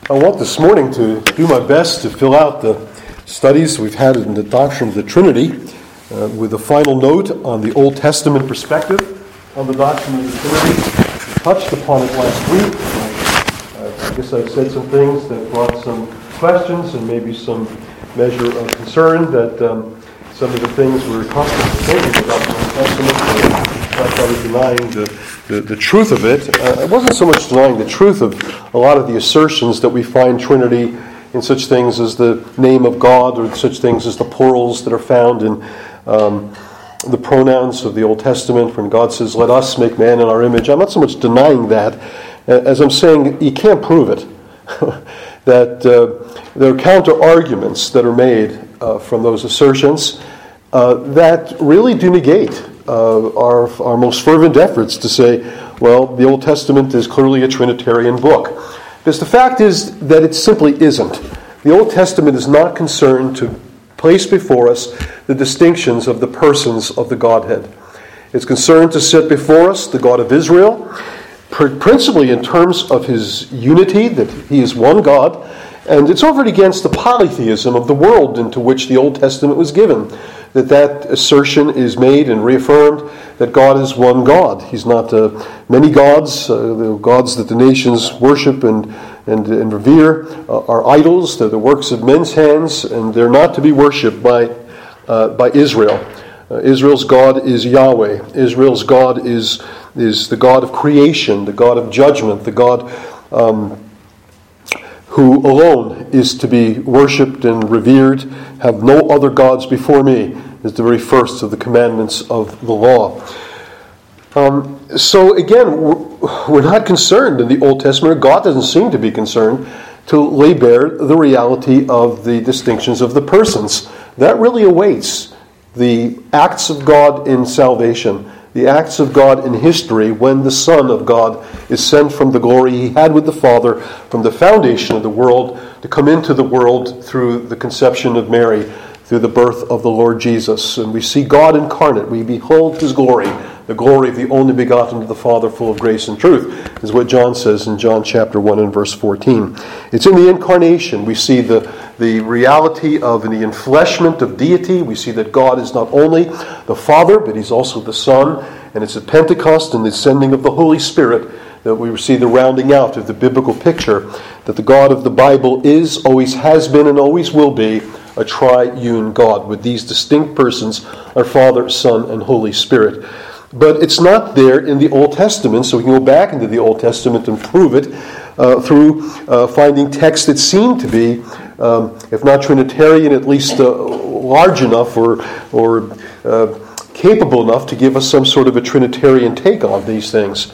I want this morning to do my best to fill out the studies we've had in the doctrine of the Trinity with a final note on the Old Testament perspective on the doctrine of the Trinity. We touched upon it last week. I guess I said some things that brought some questions and maybe some measure of concern that some of the things we're constantly thinking about the Old Testament. I was denying the truth of it. It wasn't so much denying the truth of a lot of the assertions that we find Trinity in such things as the name of God or such things as the plurals that are found in the pronouns of the Old Testament when God says, "Let us make man in our image." I'm not so much denying that as I'm saying you can't prove it. That there are counter-arguments that are made from those assertions that really do negate our most fervent efforts to say, well, the Old Testament is clearly a Trinitarian book. Because the fact is that it simply isn't. The Old Testament is not concerned to place before us the distinctions of the persons of the Godhead. It's concerned to set before us the God of Israel, principally in terms of his unity, that he is one God, and it's over against the polytheism of the world into which the Old Testament was given. That assertion is made and reaffirmed that God is one God. He's not many gods. The gods that the nations worship and revere are idols. They're the works of men's hands, and they're not to be worshipped by Israel. Israel's God is Yahweh. Israel's God is the God of creation, the God of judgment, the God who alone is to be worshipped and revered. Have no other gods before me is the very first of the commandments of the law. So again, we're not concerned in the Old Testament. God doesn't seem to be concerned to lay bare the reality of the distinctions of the persons. That really awaits the acts of God in salvation, the acts of God in history when the Son of God is sent from the glory he had with the Father from the foundation of the world to come into the world through the conception of Mary, through the birth of the Lord Jesus. And we see God incarnate. We behold his glory, the glory of the only begotten of the Father, full of grace and truth, is what John says in John chapter 1 and verse 14. It's in the incarnation we see the reality of the enfleshment of deity. We see that God is not only the Father, but he's also the Son. And it's at Pentecost and the sending of the Holy Spirit that we see the rounding out of the biblical picture that the God of the Bible is, always has been, and always will be a triune God with these distinct persons, our Father, Son, and Holy Spirit. But it's not there in the Old Testament, so we can go back into the Old Testament and prove it through finding texts that seem to be, if not Trinitarian, at least large enough or capable enough to give us some sort of a Trinitarian take on these things.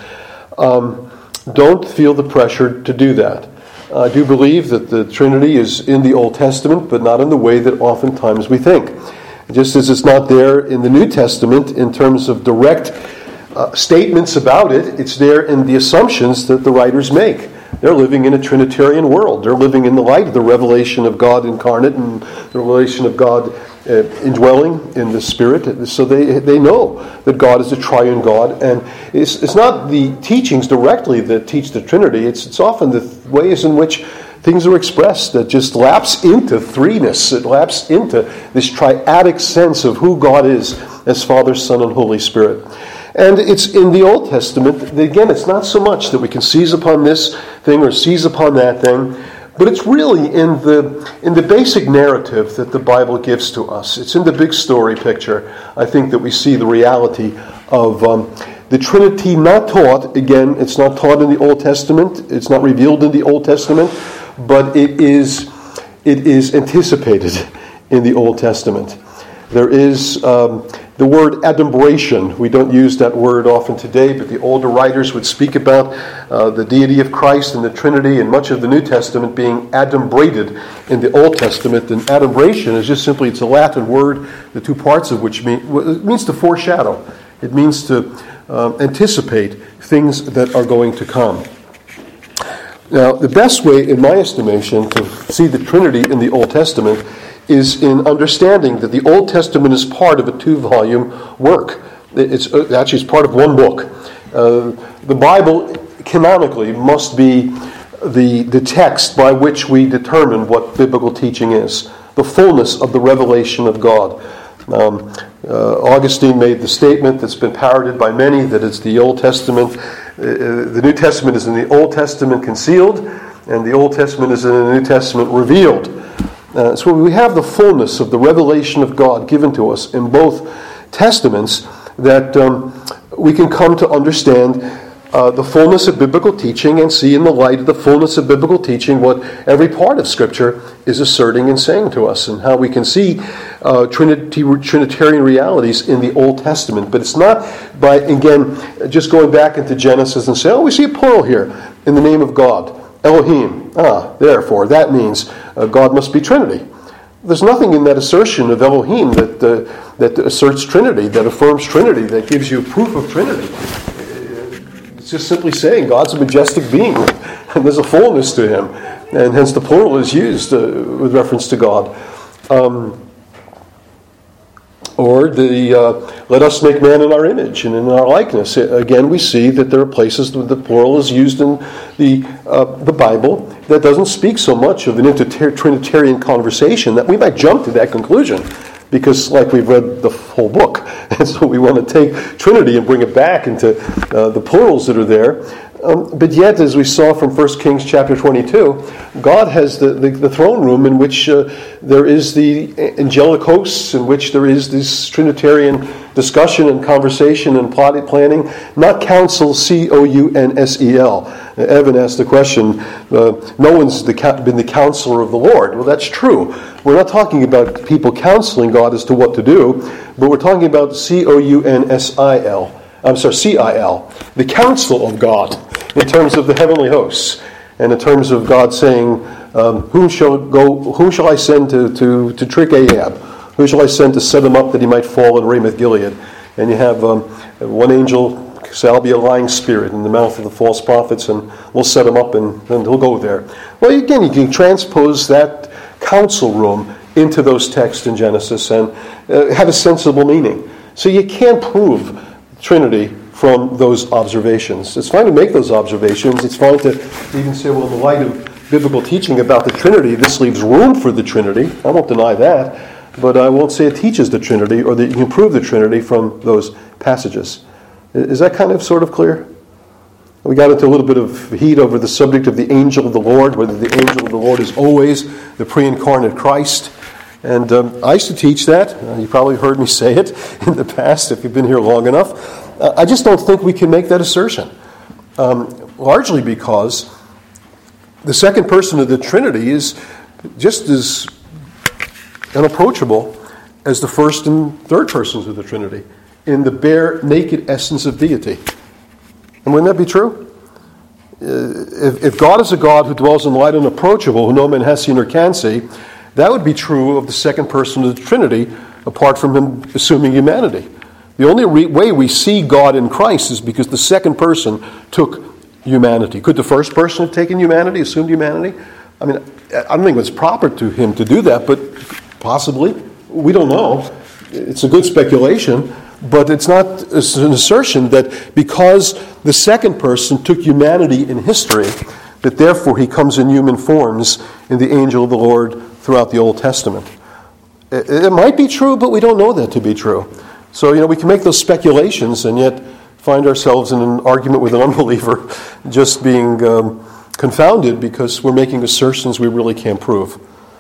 Don't feel the pressure to do that. I do believe that the Trinity is in the Old Testament, but not in the way that oftentimes we think. Just as it's not there in the New Testament in terms of direct statements about it, it's there in the assumptions that the writers make. They're living in a Trinitarian world. They're living in the light of the revelation of God incarnate and the revelation of God indwelling in the Spirit. So they know that God is a triune God. And it's not the teachings directly that teach the Trinity. It's often the ways in which things are expressed that just lapse into threeness. It lapse into this triadic sense of who God is as Father, Son, and Holy Spirit. And it's in the Old Testament, again, it's not so much that we can seize upon this thing or seize upon that thing, but it's really in the basic narrative that the Bible gives to us. It's in the big story picture, I think, that we see the reality of the Trinity not taught. Again, it's not taught in the Old Testament. It's not revealed in the Old Testament, but it is anticipated in the Old Testament. There is the word adumbration. We don't use that word often today, but the older writers would speak about the deity of Christ and the Trinity and much of the New Testament being adumbrated in the Old Testament. And adumbration is just simply, it's a Latin word, the two parts of which means to foreshadow. It means to anticipate things that are going to come. Now, the best way, in my estimation, to see the Trinity in the Old Testament is in understanding that the Old Testament is part of a 2-volume work. It's part of one book. The Bible canonically must be the text by which we determine what biblical teaching is, the fullness of the revelation of God. Augustine made the statement that's been parroted by many, that it's the Old Testament, the New Testament is in the Old Testament concealed, and the Old Testament is in the New Testament revealed. So we have the fullness of the revelation of God given to us in both Testaments, that we can come to understand the fullness of biblical teaching and see in the light of the fullness of biblical teaching what every part of Scripture is asserting and saying to us, and how we can see Trinitarian realities in the Old Testament. But it's not by, again, just going back into Genesis and saying, we see a plural here in the name of God, Elohim. Therefore, that means God must be Trinity. There's nothing in that assertion of Elohim that asserts Trinity, that affirms Trinity, that gives you proof of Trinity. It's just simply saying God's a majestic being, and there's a fullness to him, and hence the plural is used with reference to God. Or let us make man in our image and in our likeness. Again, we see that there are places where the plural is used in the Bible that doesn't speak so much of an inter-Trinitarian conversation that we might jump to that conclusion, because like we've read the whole book, and so we want to take Trinity and bring it back into the plurals that are there. But yet, as we saw from 1 Kings chapter 22, God has the throne room in which there is the angelic hosts, in which there is this Trinitarian discussion and conversation and planning, not counsel, C-O-U-N-S-E-L. Evan asked the question, no one's been the counselor of the Lord. Well, that's true. We're not talking about people counseling God as to what to do, but we're talking about C-O-U-N-S-I-L. I'm sorry, C-I-L, the counsel of God in terms of the heavenly hosts, and in terms of God saying, whom shall I send to trick Ahab? Who shall I send to set him up that he might fall in Ramoth Gilead? And you have one angel say, I'll be a lying spirit in the mouth of the false prophets, and we'll set him up, and he'll go there. Well, again, you can transpose that council room into those texts in Genesis and have a sensible meaning. So you can't prove Trinity from those observations. It's fine to make those observations. It's fine to even say, well, in the light of biblical teaching about the Trinity, this leaves room for the Trinity. I won't deny that. But I won't say it teaches the Trinity or that you can prove the Trinity from those passages. Is that kind of sort of clear? We got into a little bit of heat over the subject of the angel of the Lord, whether the angel of the Lord is always the pre-incarnate Christ. And I used to teach that. You probably heard me say it in the past if you've been here long enough. I just don't think we can make that assertion. Largely because the second person of the Trinity is just as unapproachable as the first and third persons of the Trinity in the bare, naked essence of deity. And wouldn't that be true? If God is a God who dwells in light unapproachable, who no man has seen or can see, that would be true of the second person of the Trinity, apart from him assuming humanity. The only way we see God in Christ is because the second person took humanity. Could the first person have taken humanity, assumed humanity? I mean, I don't think it was proper to him to do that, but possibly. We don't know. It's a good speculation, but it's not an assertion that because the second person took humanity in history, that therefore he comes in human forms in the angel of the Lord throughout the Old Testament. It might be true, but we don't know that to be true. So, we can make those speculations and yet find ourselves in an argument with an unbeliever, just being confounded because we're making assertions we really can't prove.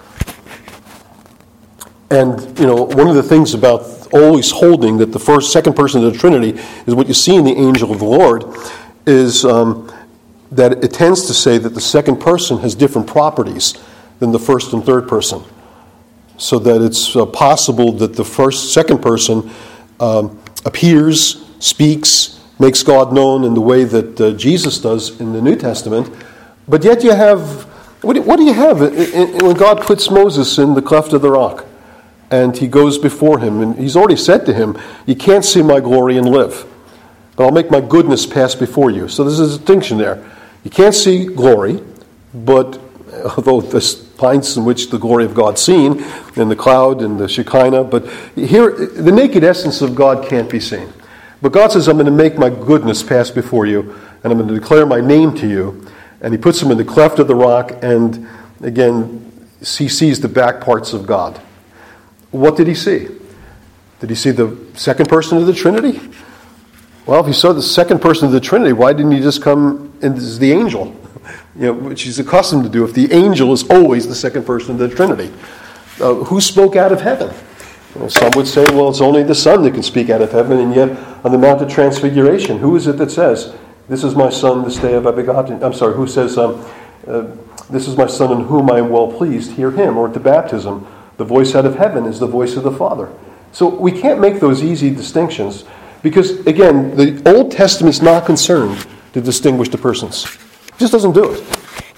And, one of the things about always holding that the second person of the Trinity is what you see in the angel of the Lord is that it tends to say that the second person has different properties than the first and third person. So that it's possible that the second person appears, speaks, makes God known in the way that Jesus does in the New Testament. But yet you have, what do you have when God puts Moses in the cleft of the rock? And he goes before him, and he's already said to him, you can't see my glory and live, but I'll make my goodness pass before you. So there's a distinction there. You can't see glory, but although there's points in which the glory of God's seen, in the cloud and the Shekinah, but here, the naked essence of God can't be seen. But God says, I'm going to make my goodness pass before you, and I'm going to declare my name to you. And he puts him in the cleft of the rock, and again, he sees the back parts of God. What did he see? Did he see the second person of the Trinity? Well, if he saw the second person of the Trinity, why didn't he just come as the angel? Which he's accustomed to do, if the angel is always the second person of the Trinity. Who spoke out of heaven? Some would say, well, it's only the Son that can speak out of heaven, and yet on the Mount of Transfiguration, who is it that says, "This is my Son, this day have I begotten"? I'm sorry, who says, "This is my Son in whom I am well pleased, hear him"? Or at the baptism, the voice out of heaven is the voice of the Father. So we can't make those easy distinctions because, again, the Old Testament's not concerned to distinguish the persons. It just doesn't do it.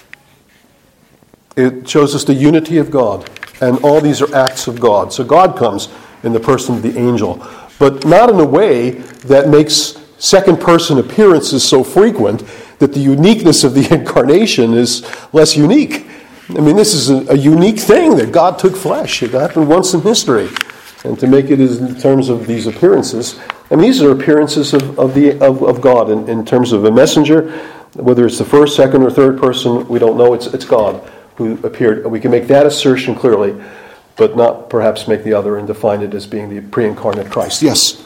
It shows us the unity of God, and all these are acts of God. So God comes in the person of the angel, but not in a way that makes second person appearances so frequent that the uniqueness of the incarnation is less unique. I mean, this is a unique thing that God took flesh. It happened once in history. And to make it in terms of these appearances, I mean, these are appearances of God in terms of a messenger. Whether it's the first, second, or third person, we don't know. It's God who appeared. We can make that assertion clearly, but not perhaps make the other and define it as being the pre-incarnate Christ. Yes?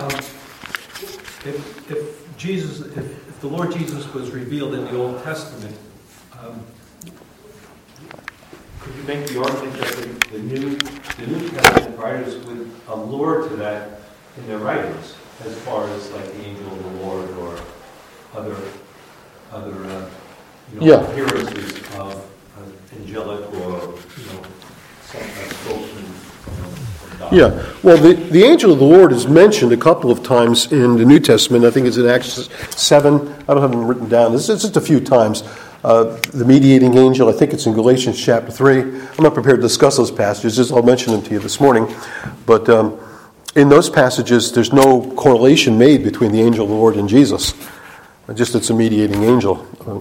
If the Lord Jesus was revealed in the Old Testament, could you make the argument that the New Testament writers would allure to that in their writings, as far as like the angel of the Lord or other appearances of angelic or some kind of spokesman of God? Yeah, well, the angel of the Lord is mentioned a couple of times in the New Testament. I think it's in Acts 7. I don't have them written down. It's just a few times. The mediating angel, I think it's in Galatians chapter 3. I'm not prepared to discuss those passages. I'll mention them to you this morning. But in those passages, there's no correlation made between the angel of the Lord and Jesus. Just it's a mediating angel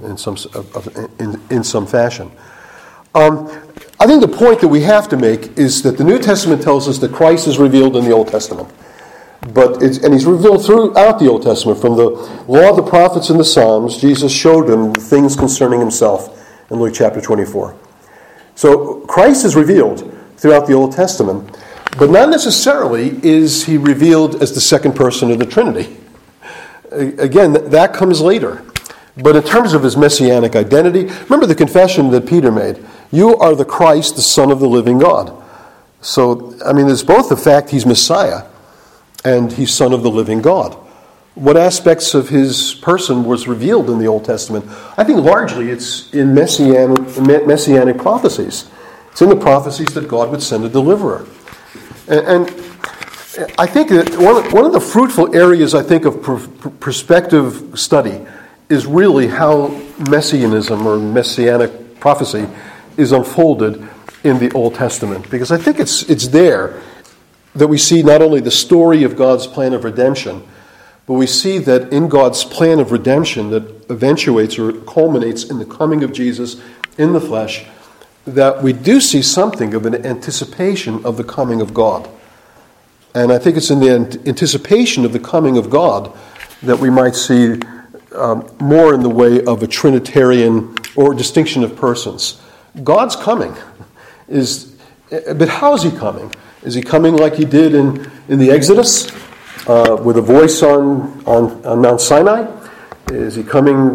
in some fashion. I think the point that we have to make is that the New Testament tells us that Christ is revealed in the Old Testament. And he's revealed throughout the Old Testament. From the law of the prophets and the Psalms, Jesus showed him things concerning himself in Luke chapter 24. So Christ is revealed throughout the Old Testament, but not necessarily is he revealed as the second person of the Trinity. Again, that comes later. But in terms of his messianic identity, remember the confession that Peter made. You are the Christ, the Son of the living God. So, I mean, there's both the fact he's Messiah and he's Son of the living God. What aspects of his person was revealed in the Old Testament? I think largely it's in messianic prophecies. It's in the prophecies that God would send a deliverer. And I think that one of the fruitful areas, I think, of perspective study is really how messianism or messianic prophecy is unfolded in the Old Testament. Because I think it's there that we see not only the story of God's plan of redemption, but we see that in God's plan of redemption that eventuates or culminates in the coming of Jesus in the flesh, that we do see something of an anticipation of the coming of God. And I think it's in the anticipation of the coming of God that we might see more in the way of a Trinitarian or distinction of persons. God's coming but how is he coming? Is he coming like he did in the Exodus with a voice on Mount Sinai? Is he coming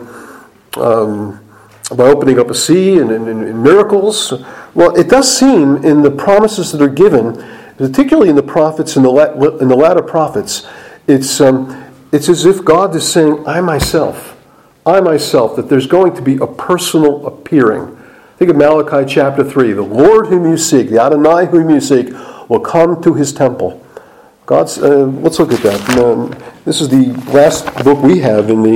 by opening up a sea and in miracles? Well, it does seem in the promises that are given, particularly in the prophets, in the latter prophets, it's as if God is saying, I myself, that there's going to be a personal appearing. Think of Malachi chapter 3. The Lord whom you seek, the Adonai whom you seek, will come to his temple. Let's look at that. This is the last book we have in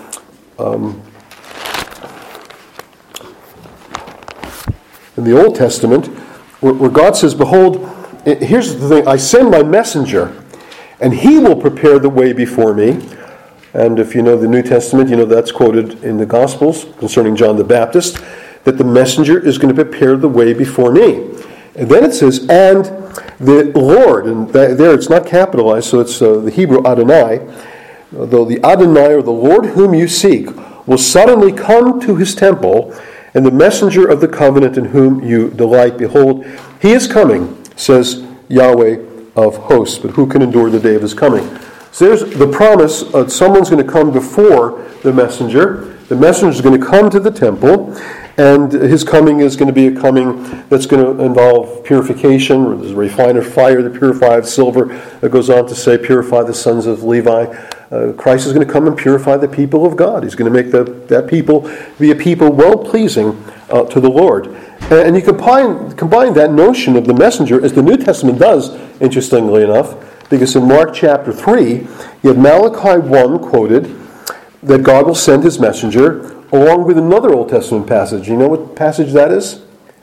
the Old Testament, where God says, behold, here's the thing, I send my messenger, and he will prepare the way before me. And if you know the New Testament, you know that's quoted in the Gospels concerning John the Baptist, that the messenger is going to prepare the way before me. And then it says, and the Lord, and there it's not capitalized, so it's the Hebrew Adonai, though the Adonai or the Lord whom you seek will suddenly come to his temple, and the messenger of the covenant in whom you delight. Behold, he is coming, says Yahweh of hosts. But who can endure the day of his coming? So there's the promise of someone's going to come before the messenger. The messenger is going to come to the temple, and his coming is going to be a coming that's going to involve purification. There's a refiner fire that purifies silver. It goes on to say, purify the sons of Levi. Christ is going to come and purify the people of God. He's going to make that people be a people well-pleasing to the Lord. And you combine that notion of the messenger, as the New Testament does, interestingly enough, because in Mark chapter 3, you have Malachi 1 quoted, that God will send his messenger, along with another Old Testament passage. You know what passage that is?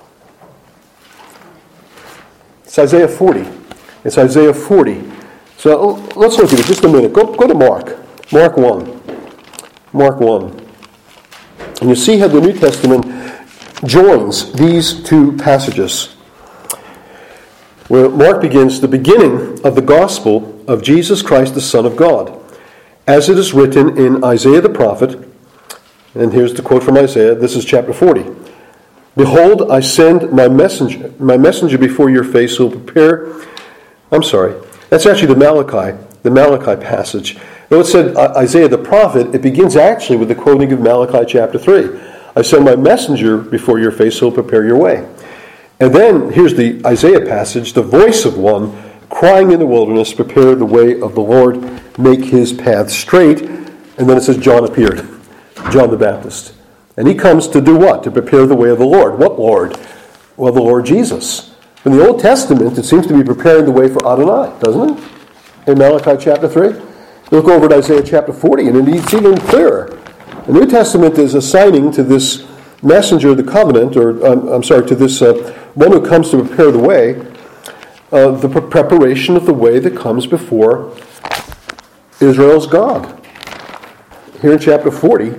It's Isaiah 40. It's Isaiah 40. So let's look at it just a minute. Go to Mark. Mark 1. Mark 1. And you see how the New Testament joins these two passages, where Mark begins the beginning of the gospel of Jesus Christ, the Son of God, as it is written in Isaiah the prophet. And here's the quote from Isaiah. This is chapter 40. Behold, I send my messenger before your face who will prepare. I'm sorry. That's actually the Malachi passage. Though it said Isaiah the prophet, it begins actually with the quoting of Malachi chapter 3. I send my messenger before your face who will prepare your way. And then here's the Isaiah passage, the voice of one crying in the wilderness, prepare the way of the Lord, make his path straight. And then it says John appeared, John the Baptist. And he comes to do what? To prepare the way of the Lord. What Lord? Well, the Lord Jesus. In the Old Testament, it seems to be preparing the way for Adonai, doesn't it? In Malachi chapter 3. You look over at Isaiah chapter 40, and it's even clearer. The New Testament is assigning to this messenger of the covenant, to this one who comes to prepare the way, the preparation of the way that comes before Israel's God. Here in chapter 40,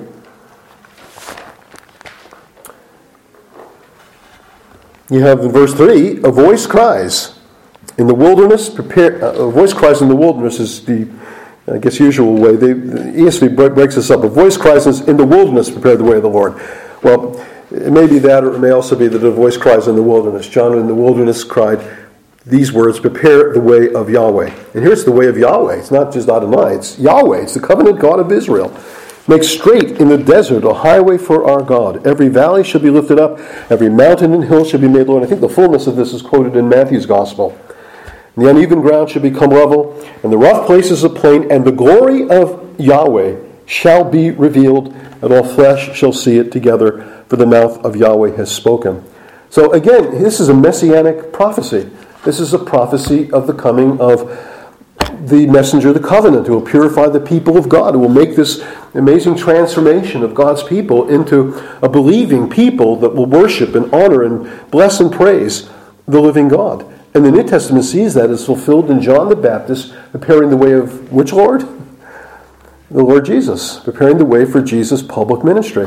you have in verse 3, a voice cries in the wilderness. A voice cries in the wilderness is the, usual way. The ESV breaks this up. A voice cries in the wilderness, prepare the way of the Lord. Well, it may be that, or it may also be that a voice cries in the wilderness. John in the wilderness cried these words, prepare the way of Yahweh. And here's the way of Yahweh. It's not just Adonai, it's Yahweh. It's the covenant God of Israel. Make straight in the desert a highway for our God. Every valley shall be lifted up. Every mountain and hill shall be made low. And I think the fullness of this is quoted in Matthew's Gospel. And the uneven ground shall become level, and the rough places a plain, and the glory of Yahweh shall be revealed, and all flesh shall see it together, for the mouth of Yahweh has spoken. So again, this is a messianic prophecy. This is a prophecy of the coming of the messenger of the covenant, who will purify the people of God, who will make this amazing transformation of God's people into a believing people that will worship and honor and bless and praise the living God. And the New Testament sees that as fulfilled in John the Baptist, preparing the way of which Lord? The Lord Jesus, preparing the way for Jesus' public ministry.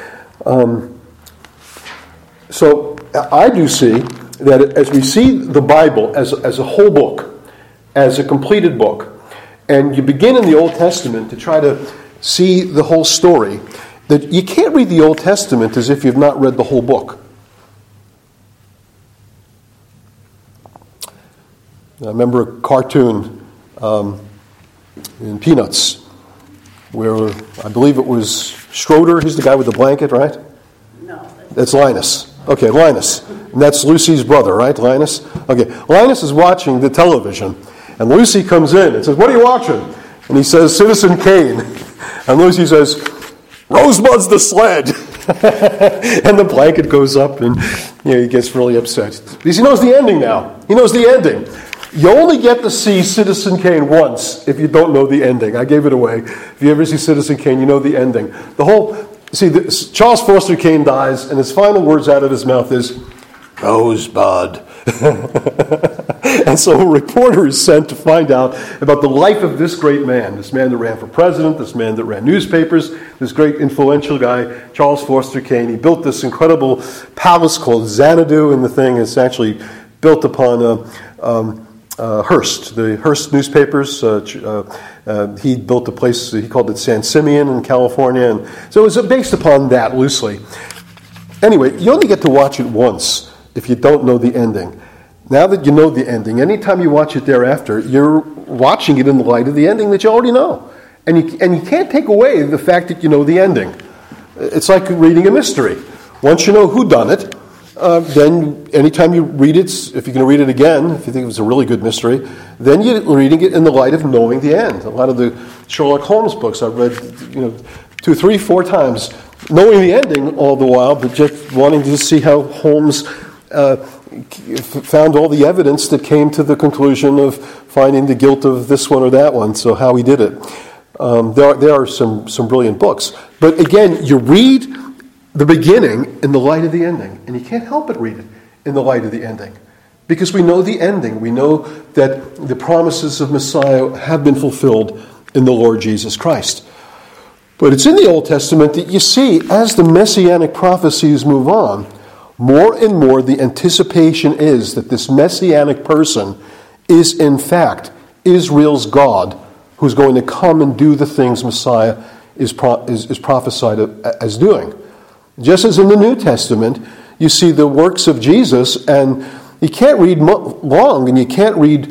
So I do see that as we see the Bible as a whole book, as a completed book, and you begin in the Old Testament to try to see the whole story, that you can't read the Old Testament as if you've not read the whole book. I remember a cartoon in Peanuts where I believe it was Schroeder. He's the guy with the blanket, right? No. That's Linus. Okay, Linus. And that's Lucy's brother, right, Linus? Okay, Linus is watching the television, and Lucy comes in and says, "What are you watching?" And he says, "Citizen Kane." And Lucy says, "Rosebud's the sled." And the blanket goes up, and he gets really upset. Because he knows the ending now. He knows the ending. You only get to see Citizen Kane once if you don't know the ending. I gave it away. If you ever see Citizen Kane, you know the ending. Charles Foster Kane dies, and his final words out of his mouth is, "Rosebud." And so a reporter is sent to find out about the life of this great man, this man that ran for president, this man that ran newspapers, this great influential guy, Charles Foster Kane. He built this incredible palace called Xanadu, and the thing is actually built upon Hearst, the Hearst newspapers. He built a place, he called it San Simeon in California. And so it was based upon that loosely. Anyway, you only get to watch it once if you don't know the ending. Now that you know the ending, anytime you watch it thereafter, you're watching it in the light of the ending that you already know. And you can't take away the fact that you know the ending. It's like reading a mystery. Once you know who done it, then anytime you read it, if you're going to read it again, if you think it was a really good mystery, then you're reading it in the light of knowing the end. A lot of the Sherlock Holmes books I've read, 2, 3, 4 times, knowing the ending all the while, but just wanting to see how Holmes found all the evidence that came to the conclusion of finding the guilt of this one or that one, so how he did it. There are some brilliant books. But again, you read the beginning in the light of the ending, and you can't help but read it in the light of the ending. Because we know the ending. We know that the promises of Messiah have been fulfilled in the Lord Jesus Christ. But it's in the Old Testament that you see, as the Messianic prophecies move on, more and more the anticipation is that this Messianic person is in fact Israel's God, who's going to come and do the things Messiah is prophesied as doing. Just as in the New Testament, you see the works of Jesus, and you can't read long, and you can't read,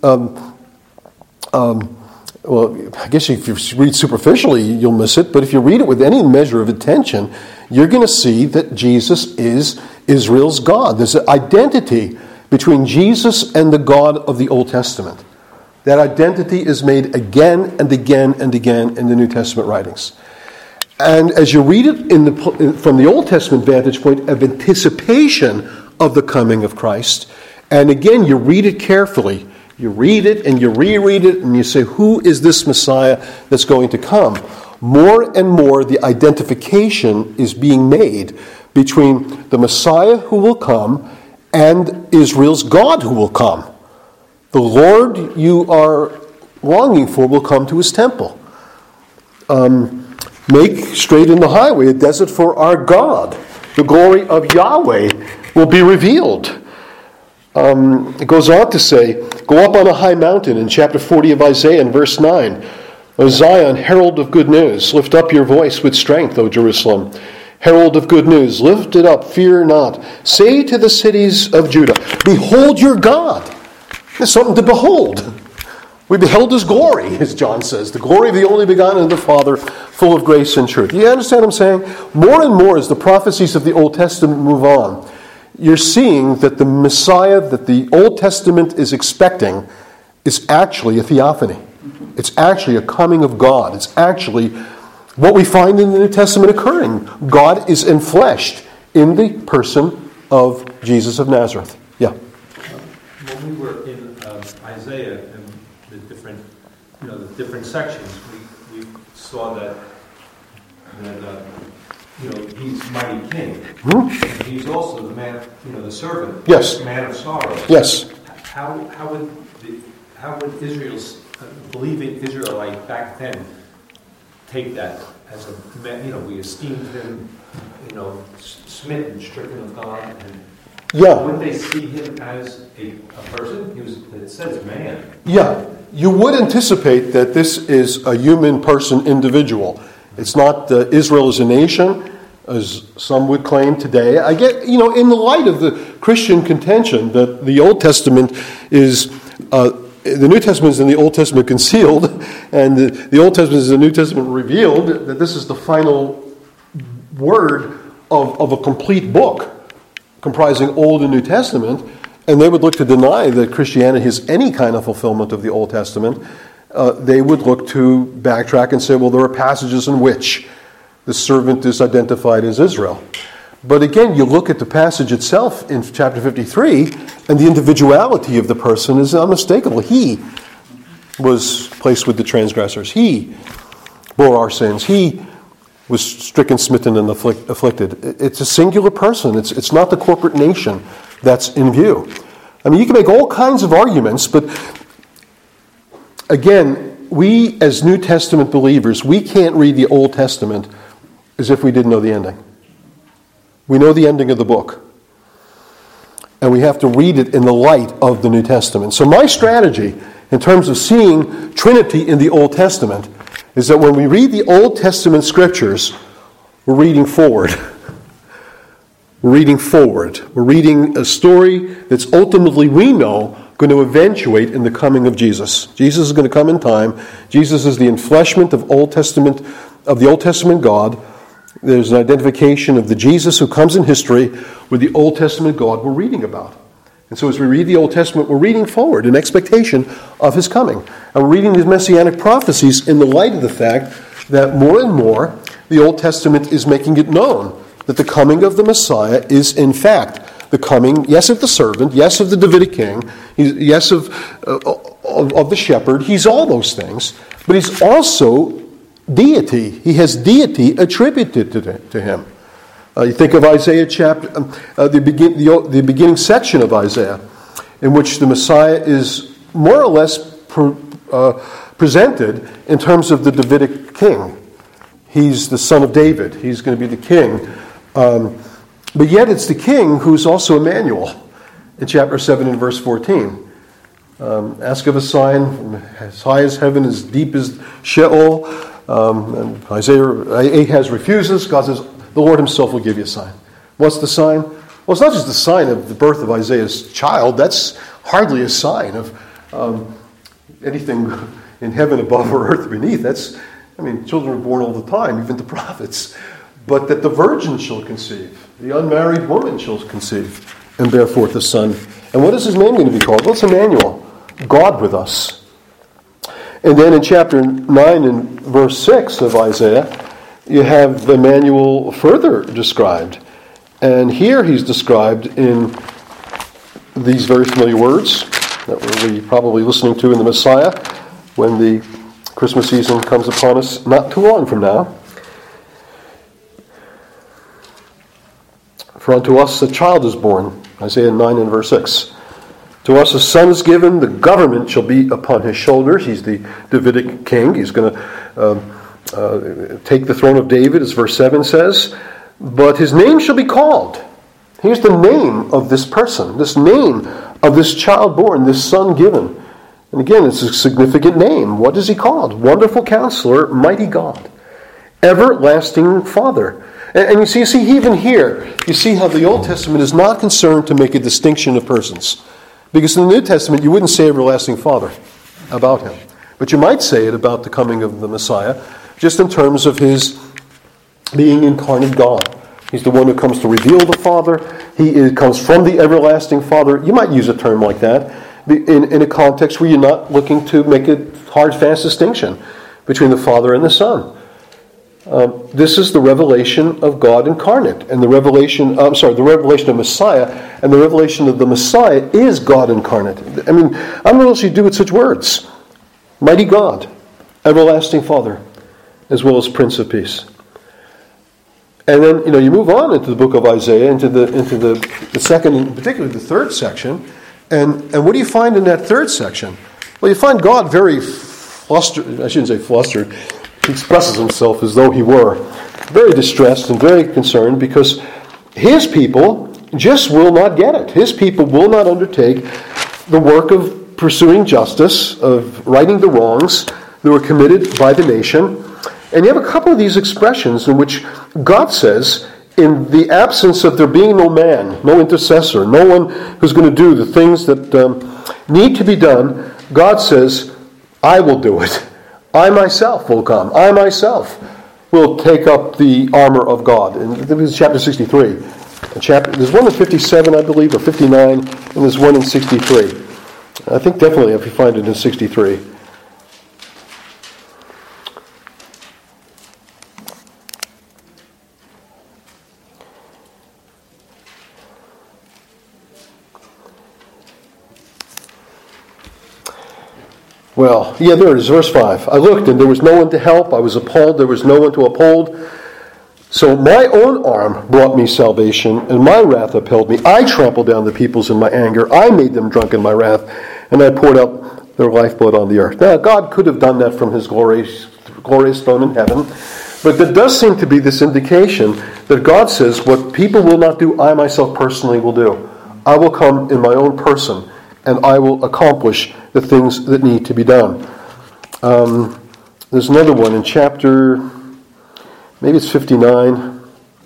well, I guess if you read superficially, you'll miss it, but if you read it with any measure of attention, you're going to see that Jesus is Israel's God. There's an identity between Jesus and the God of the Old Testament. That identity is made again and again and again in the New Testament writings. And as you read it from the Old Testament vantage point of anticipation of the coming of Christ, and again you read it carefully, you read it and you reread it and you say, who is this Messiah that's going to come? More and more the identification is being made between the Messiah who will come and Israel's God who will come. The Lord you are longing for will come to his temple. Make straight in the highway a desert for our God. The glory of Yahweh will be revealed. It goes on to say, go up on a high mountain in chapter 40 of Isaiah in verse 9. O Zion, herald of good news, lift up your voice with strength, O Jerusalem. Herald of good news, lift it up, fear not. Say to the cities of Judah, behold your God. There's something to behold. We beheld his glory, as John says, the glory of the only begotten of the Father, full of grace and truth. You understand what I'm saying? More and more as the prophecies of the Old Testament move on, you're seeing that the Messiah that the Old Testament is expecting is actually a theophany. It's actually a coming of God. It's actually what we find in the New Testament occurring. God is enfleshed in the person of Jesus of Nazareth. Yeah. When we were in Isaiah and the different sections, we saw that he's mighty king. Mm-hmm. And he's also the man, the servant. Yes. Man of sorrows. Yes. How would Israel's believing Israelite back then take that as we esteemed him, smitten, stricken of God, and would they see him as a person? It says man. Yeah. You would anticipate that this is a human person individual. It's not Israel as a nation, as some would claim today. I get, in the light of the Christian contention that the Old Testament is, the New Testament is in the Old Testament concealed, and the Old Testament is in the New Testament revealed, that this is the final word of a complete book comprising Old and New Testament, and they would look to deny that Christianity is any kind of fulfillment of the Old Testament. They would look to backtrack and say, well, there are passages in which the servant is identified as Israel. But again, you look at the passage itself in chapter 53, and the individuality of the person is unmistakable. He was placed with the transgressors. He bore our sins. He was stricken, smitten, and afflicted. It's a singular person. It's not the corporate nation that's in view. I mean, you can make all kinds of arguments, but again, we as New Testament believers, we can't read the Old Testament as if we didn't know the ending. We know the ending of the book. and we have to read it in the light of the New Testament. So my strategy in terms of seeing Trinity in the Old Testament is that when we read the Old Testament scriptures, we're reading forward. We're reading forward. We're reading a story that's ultimately, we know, going to eventuate in the coming of Jesus. Jesus is going to come in time. Jesus is the enfleshment of the Old Testament God. There's an identification of the Jesus who comes in history with the Old Testament God we're reading about. And so as we read the Old Testament, we're reading forward in expectation of his coming. And we're reading these messianic prophecies in the light of the fact that more and more the Old Testament is making it known that the coming of the Messiah is in fact the coming, yes, of the servant, yes, of the Davidic king, yes, of the shepherd. He's all those things, but he's also deity. He has deity attributed to him. You think of Isaiah chapter, the beginning section of Isaiah, in which the Messiah is more or less presented in terms of the Davidic king. He's the son of David. He's going to be the king. But yet it's the king who's also Emmanuel in chapter 7 and verse 14. Ask of a sign as high as heaven, as deep as Sheol. And Ahaz refuses. God says, the Lord himself will give you a sign. What's the sign? Well, it's not just the sign of the birth of Isaiah's child. That's hardly a sign of anything in heaven above or earth beneath. Children are born all the time, even the prophets. But that the virgin shall conceive, the unmarried woman shall conceive, and bear forth a son. And what is his name going to be called? Well, it's Emmanuel, God with us. And then in chapter 9 and verse 6 of Isaiah, you have Emmanuel further described. And here he's described in these very familiar words that we'll be probably listening to in the Messiah when the Christmas season comes upon us not too long from now. For unto us a child is born, Isaiah 9 and verse 6. To us a son is given, the government shall be upon his shoulders. He's the Davidic king. He's going to take the throne of David, as verse 7 says. But his name shall be called. Here's the name of this person, this name of this child born, this son given. And again, it's a significant name. What is he called? Wonderful Counselor, Mighty God, Everlasting Father. And you see, even here, you see how the Old Testament is not concerned to make a distinction of persons. Because in the New Testament, you wouldn't say Everlasting Father about him. But you might say it about the coming of the Messiah, just in terms of his being incarnate God. He's the one who comes to reveal the Father. He comes from the Everlasting Father. You might use a term like that in a context where you're not looking to make a hard, fast distinction between the Father and the Son. This is the revelation of God incarnate, and the revelation of Messiah, and the revelation of the Messiah is God incarnate. I don't know what else you do with such words. Mighty God, Everlasting Father, as well as Prince of Peace. And then you move on into the book of Isaiah, into the second, and particularly the third section, and what do you find in that third section? Well, you find God very flustered. I shouldn't say flustered. He expresses himself as though he were very distressed and very concerned because his people just will not get it. His people will not undertake the work of pursuing justice, of righting the wrongs that were committed by the nation. And you have a couple of these expressions in which God says, in the absence of there being no man, no intercessor, no one who's going to do the things that need to be done, God says, I will do it. I myself will come. I myself will take up the armor of God. And this is chapter 63. There's one in 57, I believe, or 59, and there's one in 63. I think definitely if you find it in 63. Well, yeah, there it is, verse 5. I looked, and there was no one to help. I was appalled. There was no one to uphold. So my own arm brought me salvation, and my wrath upheld me. I trampled down the peoples in my anger. I made them drunk in my wrath, and I poured out their lifeblood on the earth. Now, God could have done that from his glorious throne in heaven, but there does seem to be this indication that God says, what people will not do, I myself personally will do. I will come in my own person, and I will accomplish the things that need to be done. There's another one in chapter, maybe it's 59.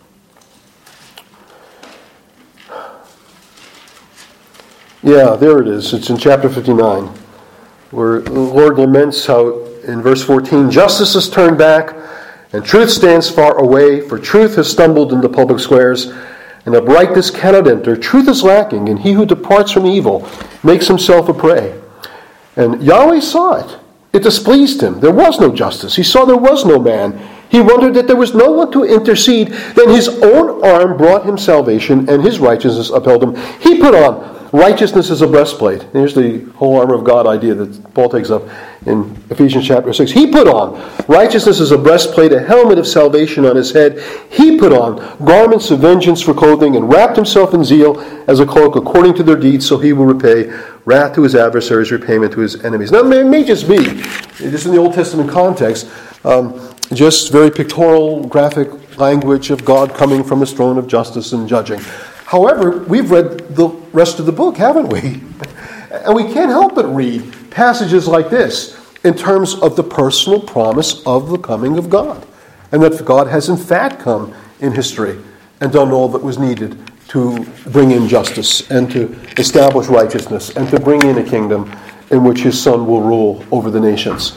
Yeah, there it is. It's in chapter 59, where the Lord laments how, in verse 14, justice is turned back, and truth stands far away, for truth has stumbled in the public squares, and uprightness cannot enter. Truth is lacking, and he who departs from evil makes himself a prey. And Yahweh saw it. It displeased him. There was no justice. He saw there was no man. He wondered that there was no one to intercede. Then his own arm brought him salvation, and his righteousness upheld him. He put on righteousness as a breastplate. Here's the whole armor of God idea that Paul takes up in Ephesians chapter 6. He put on righteousness as a breastplate, a helmet of salvation on his head. He put on garments of vengeance for clothing, and wrapped himself in zeal as a cloak according to their deeds, so he will repay wrath to his adversaries, repayment to his enemies. Now, it may just be, just in the Old Testament context, just very pictorial, graphic language of God coming from his throne of justice and judging. However, we've read the rest of the book, haven't we? And we can't help but read passages like this in terms of the personal promise of the coming of God. And that God has in fact come in history and done all that was needed to bring in justice and to establish righteousness and to bring in a kingdom in which his Son will rule over the nations.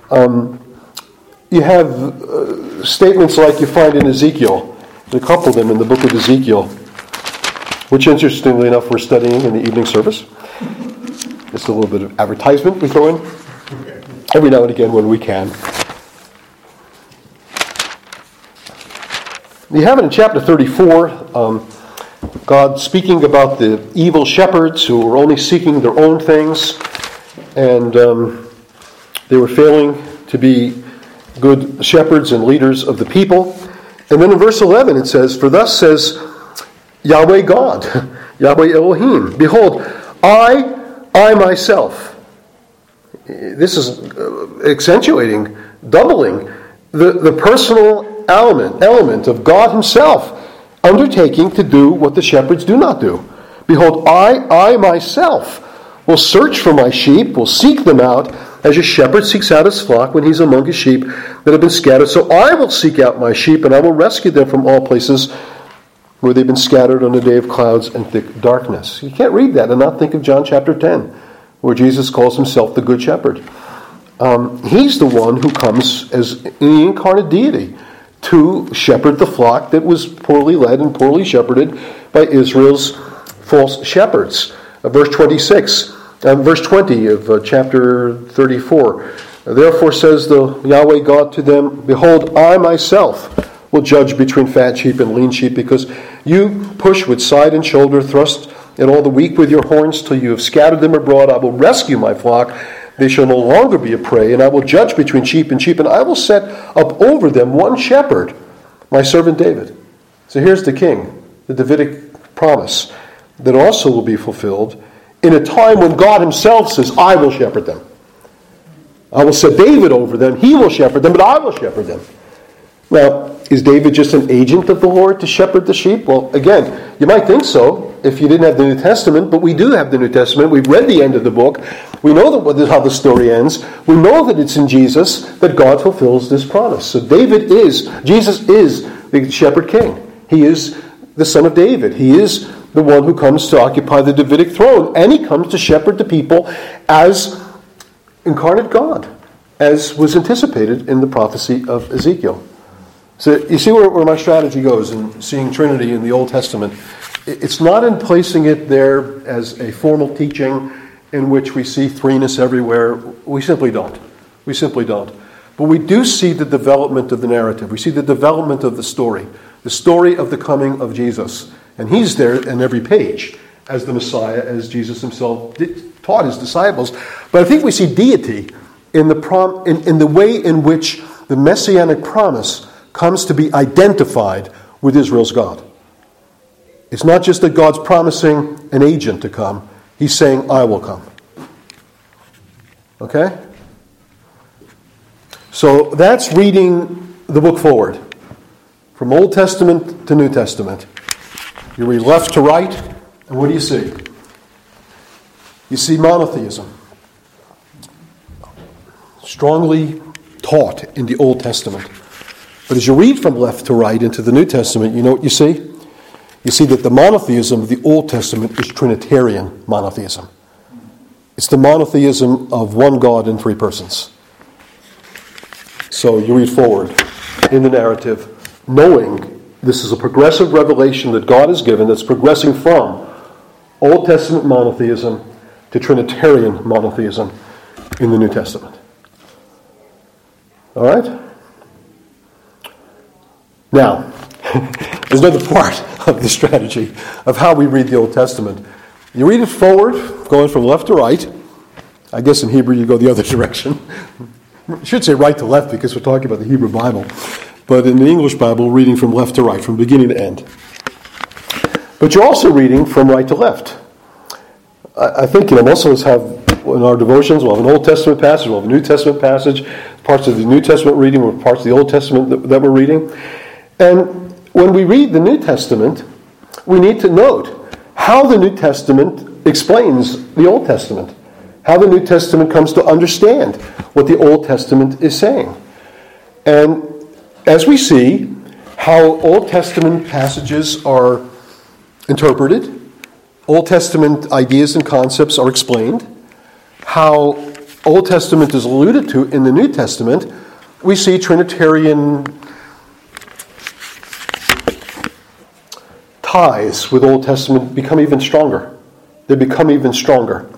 You have statements like you find in Ezekiel. There's a couple of them in the book of Ezekiel, which interestingly enough we're studying in the evening service. Just a little bit of advertisement we throw in every now and again when we can. You have it in chapter 34, God speaking about the evil shepherds who were only seeking their own things, and they were failing to be good shepherds and leaders of the people. And then in verse 11 it says, for thus says Yahweh God, Yahweh Elohim, behold, I myself. This is accentuating, doubling the personal element of God himself undertaking to do what the shepherds do not do. Behold, I myself will search for my sheep, will seek them out, as a shepherd seeks out his flock when he's among his sheep that have been scattered. So I will seek out my sheep, and I will rescue them from all places where they've been scattered on the day of clouds and thick darkness. You can't read that and not think of John chapter 10, where Jesus calls himself the Good Shepherd. He's the one who comes as the incarnate deity to shepherd the flock that was poorly led and poorly shepherded by Israel's false shepherds. Verse 26, verse 20 of chapter 34. Therefore says the Yahweh God to them, behold, I myself will judge between fat sheep and lean sheep, because you push with side and shoulder, thrust at all the weak with your horns till you have scattered them abroad. I will rescue my flock. They shall no longer be a prey, and I will judge between sheep, and I will set up over them one shepherd, my servant David. So here's the king, the Davidic promise that also will be fulfilled in a time when God himself says, I will shepherd them. I will set David over them. He will shepherd them, but I will shepherd them. Now, is David just an agent of the Lord to shepherd the sheep? Well, again, you might think so if you didn't have the New Testament, but we do have the New Testament. We've read the end of the book. We know how the story ends. We know that it's in Jesus that God fulfills this promise. So Jesus is the shepherd king. He is the son of David. He is the one who comes to occupy the Davidic throne, and he comes to shepherd the people as incarnate God, as was anticipated in the prophecy of Ezekiel. So you see where my strategy goes in seeing Trinity in the Old Testament. It's not in placing it there as a formal teaching in which we see threeness everywhere. We simply don't. We simply don't. But we do see the development of the narrative. We see the development of the story of the coming of Jesus. And he's there in every page as the Messiah, as Jesus himself taught his disciples. But I think we see deity in the way in which the messianic promise comes to be identified with Israel's God. It's not just that God's promising an agent to come. He's saying, I will come. Okay? So that's reading the book forward. From Old Testament to New Testament. You read left to right, And what do you see? You see monotheism. Strongly taught in the Old Testament. But as you read from left to right into the New Testament, you know what you see? You see that the monotheism of the Old Testament is Trinitarian monotheism. It's the monotheism of one God in three persons. So you read forward in the narrative, knowing this is a progressive revelation that God has given that's progressing from Old Testament monotheism to Trinitarian monotheism in the New Testament. All right? Now, there's another part of the strategy of how we read the Old Testament. You read it forward, going from left to right. I guess in Hebrew you go the other direction. I should say right to left because we're talking about the Hebrew Bible. But in the English Bible, reading from left to right, from beginning to end. But you're also reading from right to left. I think most of us have, in our devotions, we'll have an Old Testament passage, we'll have a New Testament passage, parts of the New Testament reading, or parts of the Old Testament that we're reading. And when we read the New Testament, we need to note how the New Testament explains the Old Testament. How the New Testament comes to understand what the Old Testament is saying. And as we see how Old Testament passages are interpreted, Old Testament ideas and concepts are explained, how Old Testament is alluded to in the New Testament, we see Trinitarian ties with Old Testament become even stronger. They become even stronger.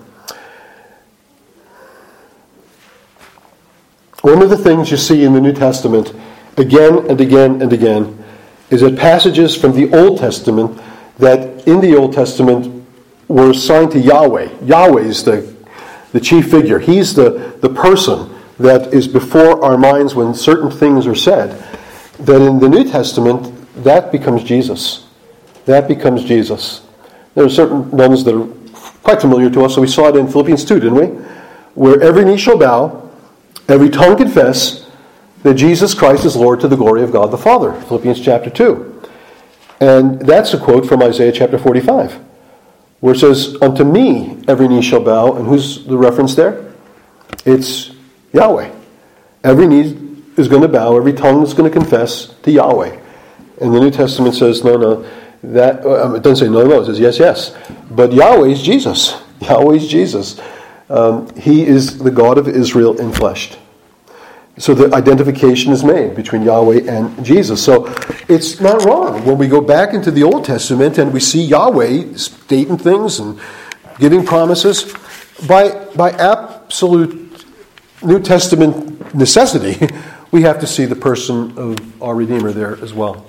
One of the things you see in the New Testament again and again and again is that passages from the Old Testament that in the Old Testament were assigned to Yahweh. Yahweh is the chief figure. He's the person that is before our minds when certain things are said. That in the New Testament, that becomes Jesus. That becomes Jesus. There are certain ones that are quite familiar to us, so we saw it in Philippians 2, didn't we? Where every knee shall bow, every tongue confess that Jesus Christ is Lord to the glory of God the Father. Philippians chapter 2. And that's a quote from Isaiah chapter 45, where it says, unto me every knee shall bow. And who's the reference there? It's Yahweh. Every knee is going to bow, every tongue is going to confess to Yahweh. And the New Testament says, no, that it doesn't say no, it says yes. But Yahweh is Jesus. Yahweh is Jesus. He is the God of Israel in flesh. So the identification is made between Yahweh and Jesus. So it's not wrong when we go back into the Old Testament and we see Yahweh stating things and giving promises. By absolute New Testament necessity, we have to see the person of our Redeemer there as well.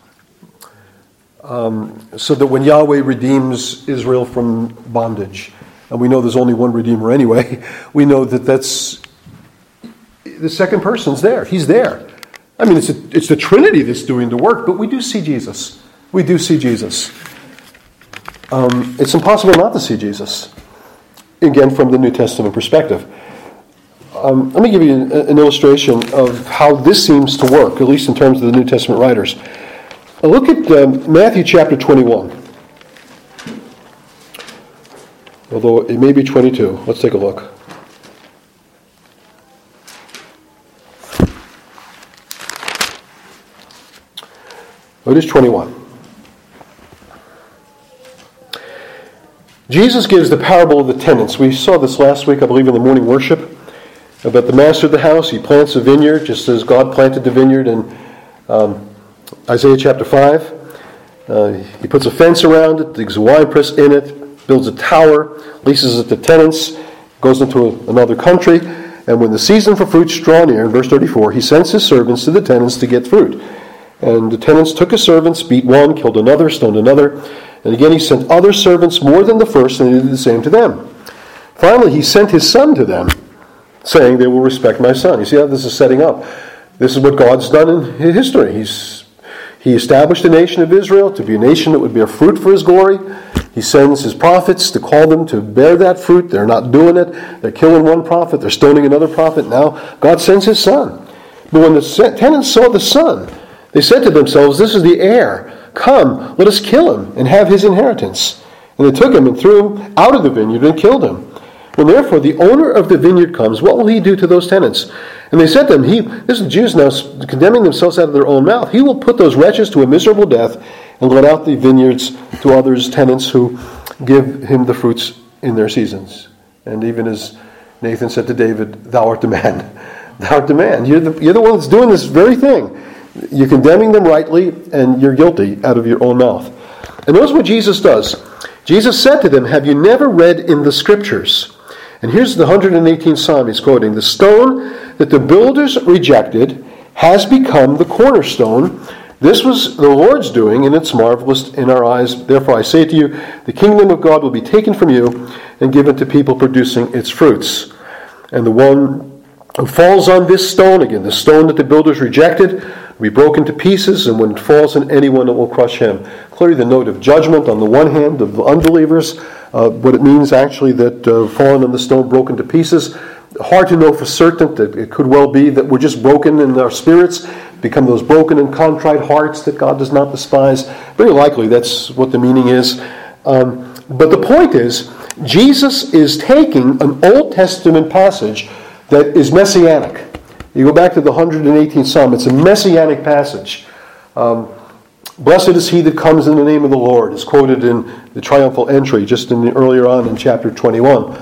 So that when Yahweh redeems Israel from bondage, and we know there's only one Redeemer anyway, we know that that's the second person's there. He's there. I mean, it's the Trinity that's doing the work, but we do see Jesus. We do see Jesus. It's impossible not to see Jesus, again, from the New Testament perspective. Let me give you an illustration of how this seems to work, at least in terms of the New Testament writers. Look at Matthew chapter 21. Although it may be 22. Let's take a look. It is 21. Jesus gives the parable of the tenants. We saw this last week, I believe, in the morning worship, about the master of the house. He plants a vineyard, just as God planted the vineyard in Isaiah chapter 5. He puts a fence around it, digs a winepress in it, builds a tower, leases it to tenants, goes into another country, and when the season for fruits draw near, in verse 34, he sends his servants to the tenants to get fruit. And the tenants took his servants, beat one, killed another, stoned another, and again he sent other servants more than the first, and they did the same to them. Finally, he sent his son to them, saying, they will respect my son. You see how this is setting up? This is what God's done in history. He established the nation of Israel to be a nation that would bear fruit for his glory. He sends his prophets to call them to bear that fruit. They're not doing it. They're killing one prophet. They're stoning another prophet. Now God sends his son. But when the tenants saw the son, they said to themselves, this is the heir. Come, let us kill him and have his inheritance. And they took him and threw him out of the vineyard and killed him. When therefore the owner of the vineyard comes, what will he do to those tenants? And they said to him, this is the Jews now condemning themselves out of their own mouth. He will put those wretches to a miserable death and let out the vineyards to others, tenants who give him the fruits in their seasons. And even as Nathan said to David, thou art the man. Thou art the man. You're the one that's doing this very thing. You're condemning them rightly, and you're guilty out of your own mouth. And notice what Jesus does. Jesus said to them, have you never read in the Scriptures? And here's the 118th Psalm he's quoting. The stone that the builders rejected has become the cornerstone. This was the Lord's doing, and it's marvelous in our eyes. Therefore I say to you, the kingdom of God will be taken from you and given to people producing its fruits. And the one who falls on this stone, again, the stone that the builders rejected, will be broken to pieces, and when it falls on anyone, it will crush him. Clearly the note of judgment on the one hand of the unbelievers, what it means actually that falling on the stone, broken to pieces. Hard to know for certain. That it could well be that we're just broken in our spirits, become those broken and contrite hearts that God does not despise. Very likely that's what the meaning is. But the point is, Jesus is taking an Old Testament passage that is messianic. You go back to the 118th Psalm, it's a messianic passage. Blessed is he that comes in the name of the Lord, is quoted in the triumphal entry just earlier on in chapter 21.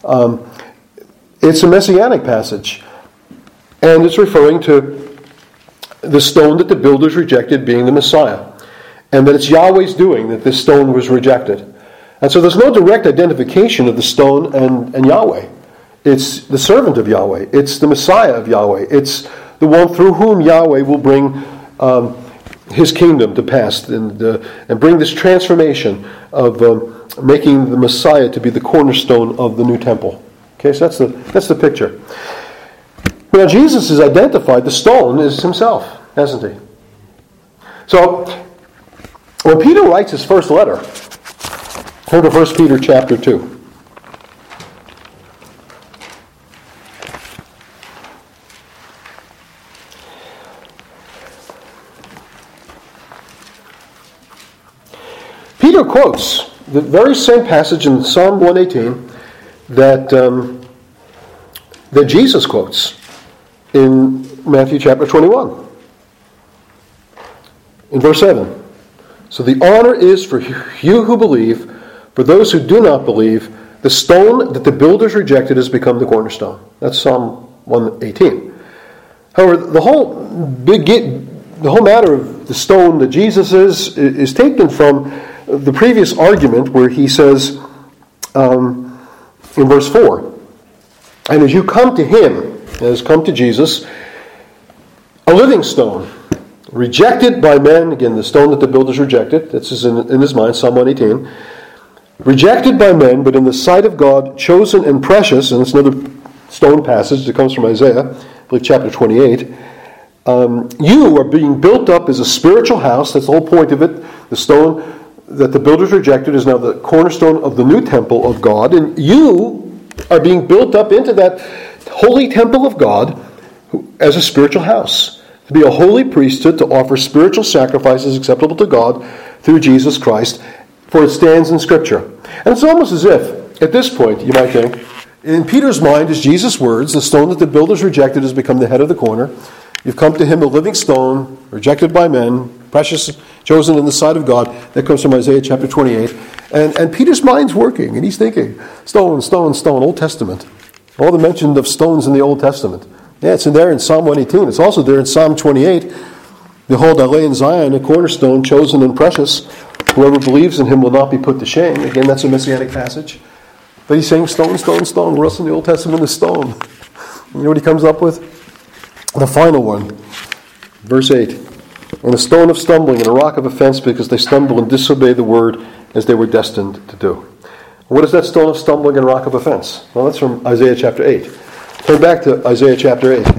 It's a messianic passage. And it's referring to the stone that the builders rejected being the Messiah. And that it's Yahweh's doing that this stone was rejected. And so there's no direct identification of the stone and Yahweh. It's the servant of Yahweh. It's the Messiah of Yahweh. It's the one through whom Yahweh will bring his kingdom to pass and bring this transformation of making the Messiah to be the cornerstone of the new temple. Okay, so that's the picture. Now Jesus has identified the stone as himself, hasn't he? So when Peter writes his first letter, turn to 1 Peter chapter 2. Peter quotes the very same passage in Psalm 118 that Jesus quotes in Matthew chapter 21. In verse 7. So the honor is for you who believe. For those who do not believe, the stone that the builders rejected has become the cornerstone. That's Psalm 118. However, the whole matter of the stone that Jesus is taken from the previous argument where he says in verse 4, and as you come to him, as come to Jesus, a living stone, rejected by men, again the stone that the builders rejected, that's in his mind, Psalm 118, rejected by men, but in the sight of God, chosen and precious, and it's another stone passage that comes from Isaiah, I believe chapter 28, you are being built up as a spiritual house, that's the whole point of it, the stone that the builders rejected is now the cornerstone of the new temple of God, and you are being built up into that holy temple of God as a spiritual house, to be a holy priesthood, to offer spiritual sacrifices acceptable to God through Jesus Christ, for it stands in Scripture. And it's almost as if, at this point, you might think, in Peter's mind is Jesus' words, the stone that the builders rejected has become the head of the corner. You've come to him, a living stone, rejected by men, precious, chosen in the sight of God. That comes from Isaiah chapter 28. And Peter's mind's working, and he's thinking, stone, stone, stone, Old Testament. All the mention of stones in the Old Testament. Yeah, it's in there in Psalm 118. It's also there in Psalm 28. Behold, I lay in Zion a cornerstone, chosen and precious. Whoever believes in him will not be put to shame. Again, that's a messianic passage. But he's saying stone, stone, stone. What else in the Old Testament is stone? You know what he comes up with? The final one. Verse 8. And a stone of stumbling and a rock of offense, because they stumble and disobey the word as they were destined to do. What is that stone of stumbling and rock of offense? Well, that's from Isaiah chapter 8. Turn back to Isaiah chapter 8.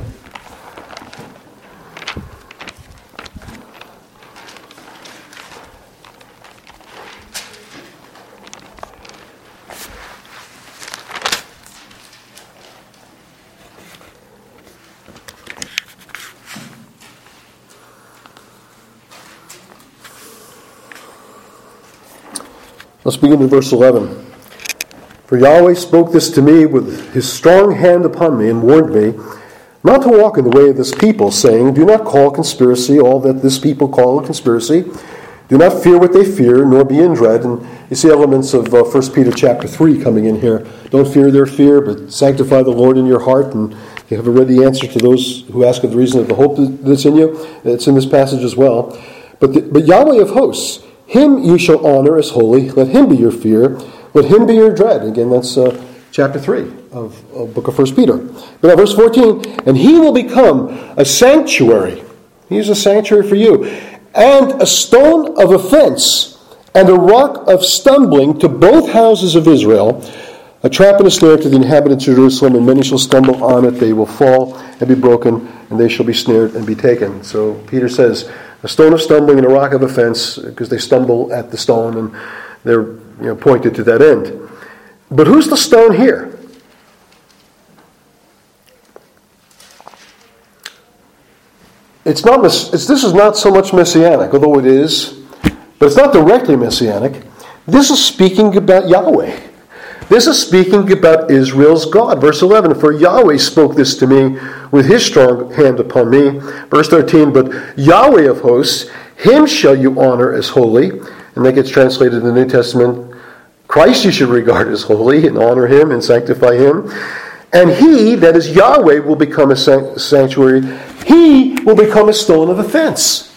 Let's begin in verse 11. For Yahweh spoke this to me with his strong hand upon me and warned me not to walk in the way of this people, saying, do not call conspiracy all that this people call a conspiracy. Do not fear what they fear, nor be in dread. And you see elements of 1 Peter chapter 3 coming in here. Don't fear their fear, but sanctify the Lord in your heart. And you have a ready answer to those who ask of the reason of the hope that's in you. It's in this passage as well. But Yahweh of hosts, him you shall honor as holy. Let him be your fear. Let him be your dread. Again, that's chapter 3 of book of 1 Peter. But now verse 14, and he will become a sanctuary. He's a sanctuary for you. And a stone of offense and a rock of stumbling to both houses of Israel, a trap and a snare to the inhabitants of Jerusalem, and many shall stumble on it. They will fall and be broken, and they shall be snared and be taken. So Peter says, a stone of stumbling and a rock of offense, because they stumble at the stone, and they're pointed to that end. But who's the stone here? This is not so much messianic, although it is, but it's not directly messianic. This is speaking about Yahweh. This is speaking about Israel's God. Verse 11, for Yahweh spoke this to me with his strong hand upon me. Verse 13, but Yahweh of hosts, him shall you honor as holy. And that gets translated in the New Testament. Christ you should regard as holy and honor him and sanctify him. And he, that is Yahweh, will become a sanctuary. He will become a stone of offense.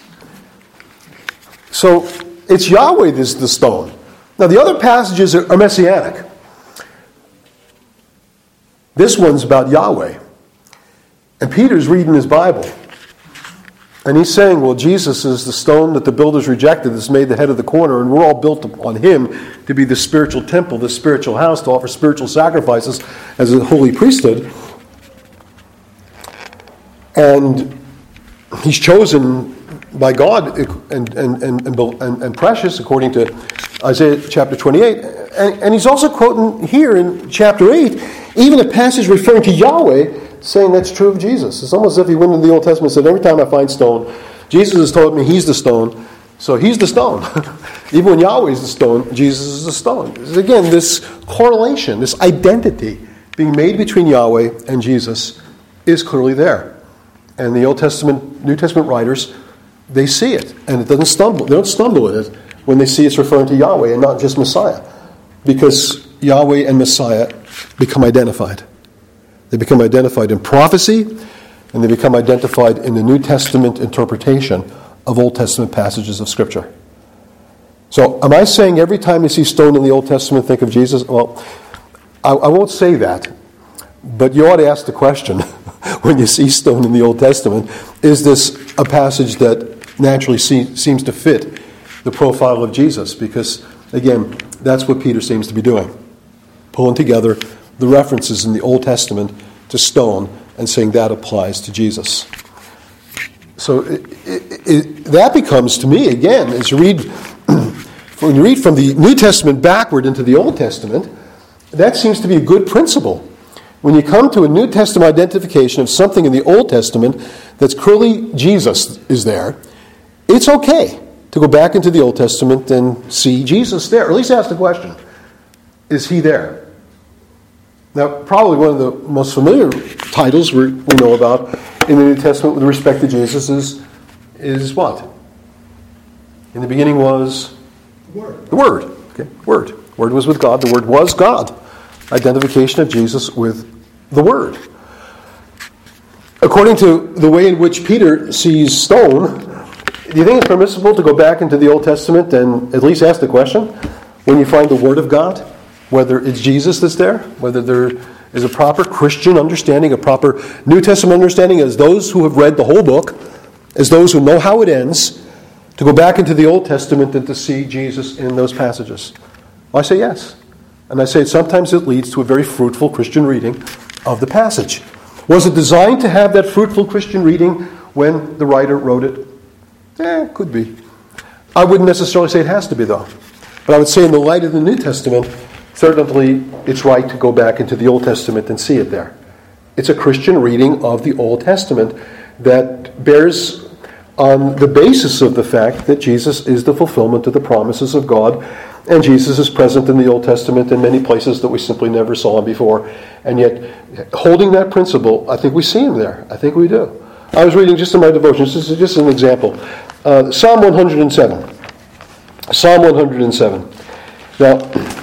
So it's Yahweh that's the stone. Now the other passages are messianic. This one's about Yahweh. And Peter's reading his Bible. And he's saying, well, Jesus is the stone that the builders rejected that's made the head of the corner, and we're all built on him to be the spiritual temple, the spiritual house, to offer spiritual sacrifices as a holy priesthood. And he's chosen by God and precious, according to Isaiah chapter 28. And he's also quoting here in chapter 8, even a passage referring to Yahweh, saying that's true of Jesus. It's almost as if he went into the Old Testament and said, every time I find stone, Jesus has told me he's the stone, so he's the stone. Even when Yahweh is the stone, Jesus is the stone. Again, this correlation, this identity being made between Yahweh and Jesus is clearly there. And the Old Testament, New Testament writers, they see it, and it doesn't stumble. They don't stumble at it when they see it's referring to Yahweh and not just Messiah, because Yahweh and Messiah become identified. They become identified in prophecy, and they become identified in the New Testament interpretation of Old Testament passages of Scripture. So, am I saying every time you see stone in the Old Testament, think of Jesus? Well, I won't say that, but you ought to ask the question when you see stone in the Old Testament, is this a passage that naturally seems to fit the profile of Jesus? Because, again, that's what Peter seems to be doing, pulling together the references in the Old Testament to stone and saying that applies to Jesus. So that becomes, to me, again, as you read, when you read from the New Testament backward into the Old Testament, that seems to be a good principle. When you come to a New Testament identification of something in the Old Testament that's clearly Jesus is there, it's okay to go back into the Old Testament and see Jesus there, or at least ask the question, is he there? Now, probably one of the most familiar titles we know about in the New Testament with respect to Jesus is what? In the beginning was the Word. Okay, Word. Word was with God. The Word was God. Identification of Jesus with the Word. According to the way in which Peter sees stone, do you think it's permissible to go back into the Old Testament and at least ask the question, when you find the Word of God, whether it's Jesus that's there, whether there is a proper Christian understanding, a proper New Testament understanding, as those who have read the whole book, as those who know how it ends, to go back into the Old Testament and to see Jesus in those passages? Well, I say yes. And I say sometimes it leads to a very fruitful Christian reading of the passage. Was it designed to have that fruitful Christian reading when the writer wrote it? Could be. I wouldn't necessarily say it has to be, though. But I would say in the light of the New Testament, certainly it's right to go back into the Old Testament and see it there. It's a Christian reading of the Old Testament that bears on the basis of the fact that Jesus is the fulfillment of the promises of God And Jesus is present in the Old Testament in many places that we simply never saw him before. And yet, holding that principle, I think we see him there. I think we do. I was reading just in my devotions, this is just an example. Psalm 107. Psalm 107. Now,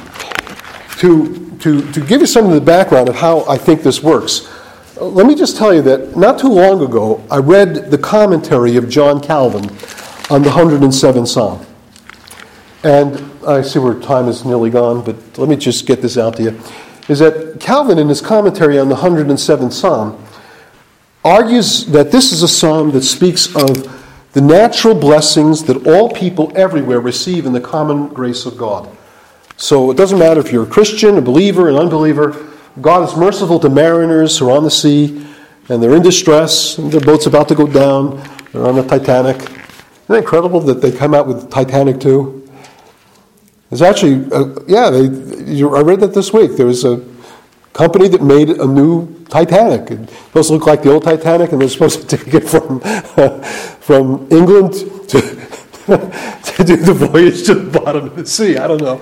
to give you some of the background of how I think this works, let me just tell you that not too long ago, I read the commentary of John Calvin on the 107th Psalm. And I see where time is nearly gone, but let me just get this out to you. Is that Calvin, in his commentary on the 107th Psalm, argues that this is a psalm that speaks of the natural blessings that all people everywhere receive in the common grace of God. So it doesn't matter if you're a Christian, a believer, an unbeliever. God is merciful to mariners who are on the sea, and they're in distress, and their boat's about to go down. They're on the Titanic. Isn't it incredible that they come out with Titanic 2? It's actually, I read that this week. There was a company that made a new Titanic. It's supposed to look like the old Titanic, and they're supposed to take it from England to do the voyage to the bottom of the sea. I don't know.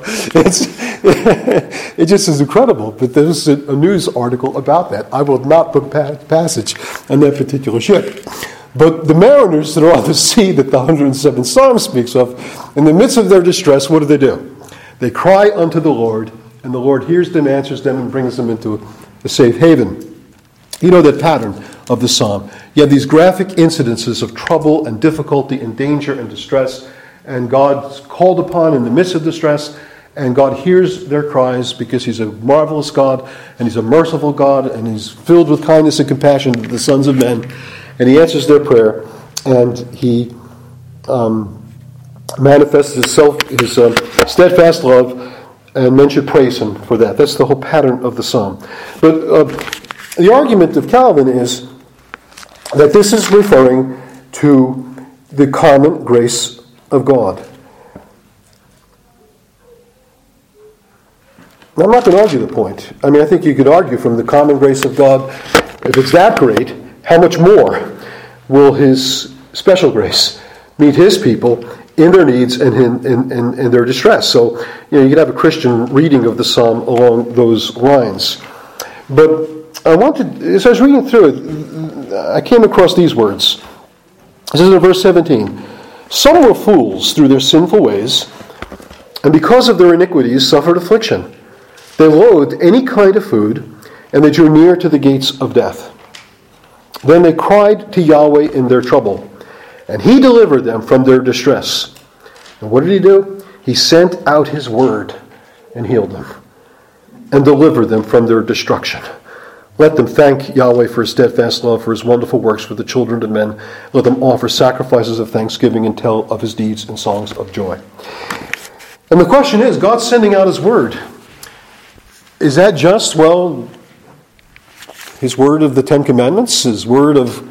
It just is incredible. But there's a news article about that. I will not book passage on that particular ship. But the mariners that are on the sea that the 107th Psalm speaks of, in the midst of their distress, what do? They cry unto the Lord, and the Lord hears them, answers them, and brings them into a safe haven. You know that pattern of the psalm. You have these graphic incidences of trouble and difficulty and danger and distress, and God's called upon in the midst of distress, and God hears their cries because he's a marvelous God, and he's a merciful God, and he's filled with kindness and compassion to the sons of men, and he answers their prayer, and he manifests his steadfast love, and men should praise him for that. That's the whole pattern of the psalm. But the argument of Calvin is that this is referring to the common grace of God. Now, I'm not going to argue the point. I mean, I think you could argue from the common grace of God, if it's that great, how much more will his special grace meet his people in their needs and in their distress? So, you could have a Christian reading of the psalm along those lines. But as I was reading through it, I came across these words. It says in verse 17, "Some were fools through their sinful ways, and because of their iniquities suffered affliction. They loathed any kind of food, and they drew near to the gates of death. Then they cried to Yahweh in their trouble, and he delivered them from their distress. And what did he do? He sent out his word and healed them, and delivered them from their destruction. Let them thank Yahweh for his steadfast love, for his wonderful works for the children of men. Let them offer sacrifices of thanksgiving and tell of his deeds and songs of joy." And the question is, God's sending out his word. Is that just, his word of the Ten Commandments, his word of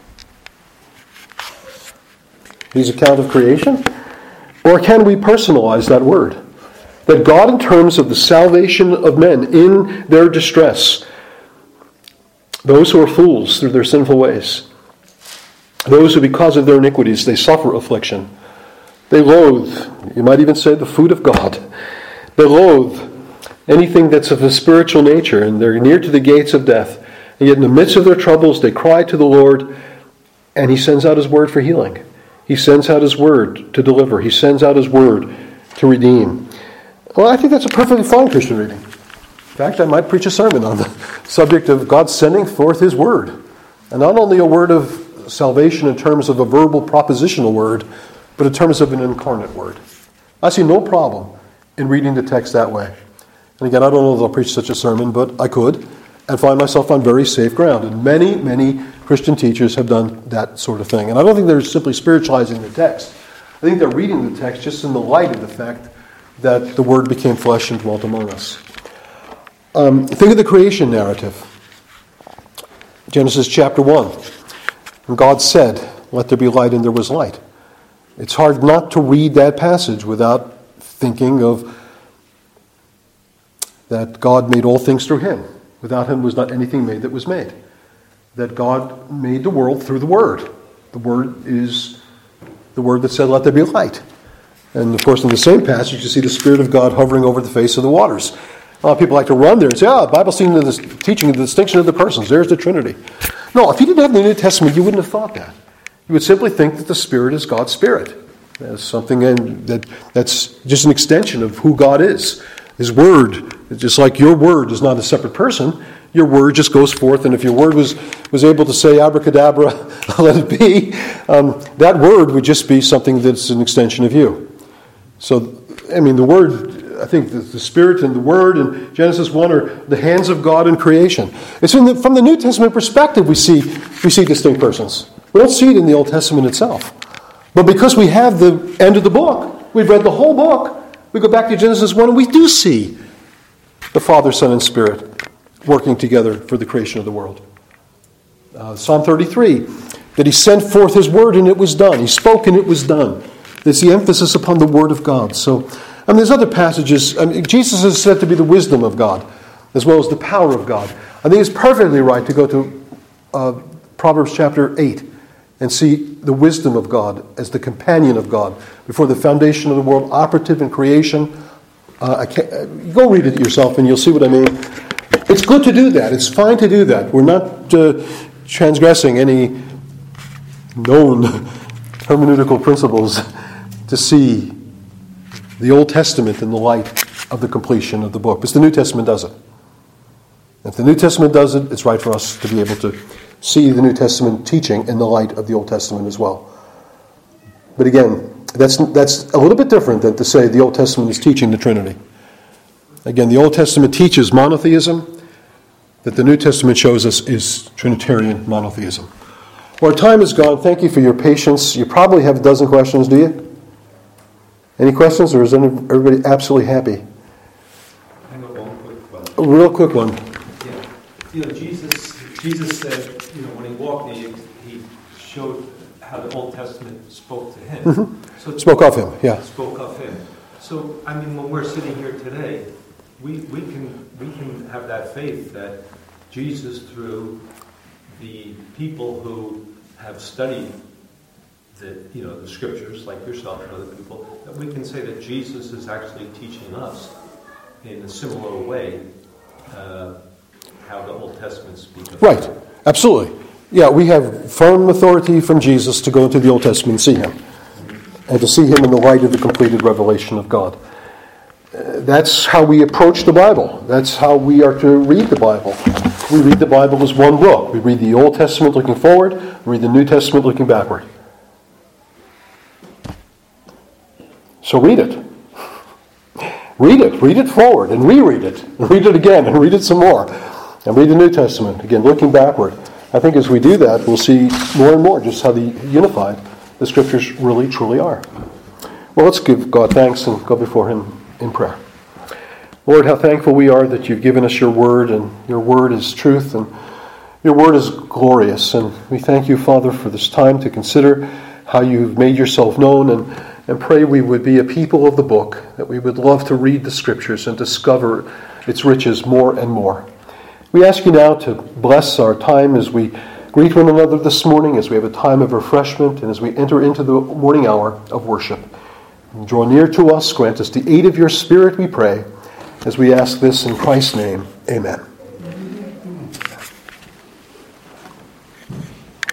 his account of creation? Or can we personalize that word? That God, in terms of the salvation of men in their distress, those who are fools through their sinful ways, those who because of their iniquities they suffer affliction, they loathe, you might even say, the food of God. They loathe anything that's of a spiritual nature, and they're near to the gates of death. And yet in the midst of their troubles, they cry to the Lord, and he sends out his word for healing. He sends out his word to deliver. He sends out his word to redeem. Well, I think that's a perfectly fine Christian reading. In fact, I might preach a sermon on the subject of God sending forth his word. And not only a word of salvation in terms of a verbal propositional word, but in terms of an incarnate word. I see no problem in reading the text that way. And again, I don't know if I'll preach such a sermon, but I could, and find myself on very safe ground. And many, many Christian teachers have done that sort of thing. And I don't think they're simply spiritualizing the text. I think they're reading the text just in the light of the fact that the Word became flesh and dwelt among us. Think of the creation narrative. Genesis chapter 1. And God said, "Let there be light," and there was light. It's hard not to read that passage without thinking of that God made all things through him. Without him was not anything made that was made. That God made the world through the Word. The Word is the Word that said, "Let there be light." And of course, in the same passage, you see the Spirit of God hovering over the face of the waters. A lot of people like to run there and say, the Bible's teaching the distinction of the persons. There's the Trinity. No, if you didn't have the New Testament, you wouldn't have thought that. You would simply think that the Spirit is God's Spirit. As something that's just an extension of who God is. His Word, just like your Word is not a separate person, your Word just goes forth, and if your Word was able to say abracadabra, let it be, that Word would just be something that's an extension of you. So, the Word, I think the Spirit and the Word in Genesis 1 are the hands of God in creation. It's from the New Testament perspective we see distinct persons. We don't see it in the Old Testament itself. But because we have the end of the book, we've read the whole book, we go back to Genesis 1 and we do see the Father, Son, and Spirit working together for the creation of the world. Psalm 33, that He sent forth His word and it was done. He spoke and it was done. There's the emphasis upon the Word of God. So, there's other passages. Jesus is said to be the wisdom of God, as well as the power of God. I think it's perfectly right to go to Proverbs chapter 8 and see the wisdom of God as the companion of God before the foundation of the world, operative in creation. Go read it yourself and you'll see what I mean. It's good to do that. It's fine to do that. We're not transgressing any known hermeneutical principles to see the Old Testament in the light of the completion of the book. Because the New Testament does it. If the New Testament does it, it's right for us to be able to see the New Testament teaching in the light of the Old Testament as well. But again, that's a little bit different than to say the Old Testament is teaching the Trinity. Again, the Old Testament teaches monotheism, that the New Testament shows us is Trinitarian monotheism. Well, our time is gone. Thank you for your patience. You probably have a dozen questions, do you? Any questions, or is everybody absolutely happy? I know one quick one. A real quick one. Yeah. Jesus said, when He walked, He showed how the Old Testament spoke to Him. Mm-hmm. So spoke of Him, yeah. Spoke of Him. So, when we're sitting here today, we can have that faith that Jesus, through the people who have studied the Scriptures, like yourself and other people, that we can say that Jesus is actually teaching us in a similar way how the Old Testament speaks of Right, absolutely. Yeah, we have firm authority from Jesus to go into the Old Testament and see Him. And to see Him in the light of the completed revelation of God. That's how we approach the Bible. That's how we are to read the Bible. We read the Bible as one book. We read the Old Testament looking forward. We read the New Testament looking backward. So read it. Read it. Read it forward and reread it. And read it again and read it some more. And read the New Testament, again, looking backward. I think as we do that, we'll see more and more just how unified the Scriptures really, truly are. Well, let's give God thanks and go before Him in prayer. Lord, how thankful we are that You've given us Your Word, and Your Word is truth, and Your Word is glorious. And we thank You, Father, for this time to consider how You've made Yourself known, and pray we would be a people of the book, that we would love to read the Scriptures and discover its riches more and more. We ask You now to bless our time as we greet one another this morning, as we have a time of refreshment, and as we enter into the morning hour of worship. And draw near to us, grant us the aid of Your Spirit, we pray, as we ask this in Christ's name. Amen.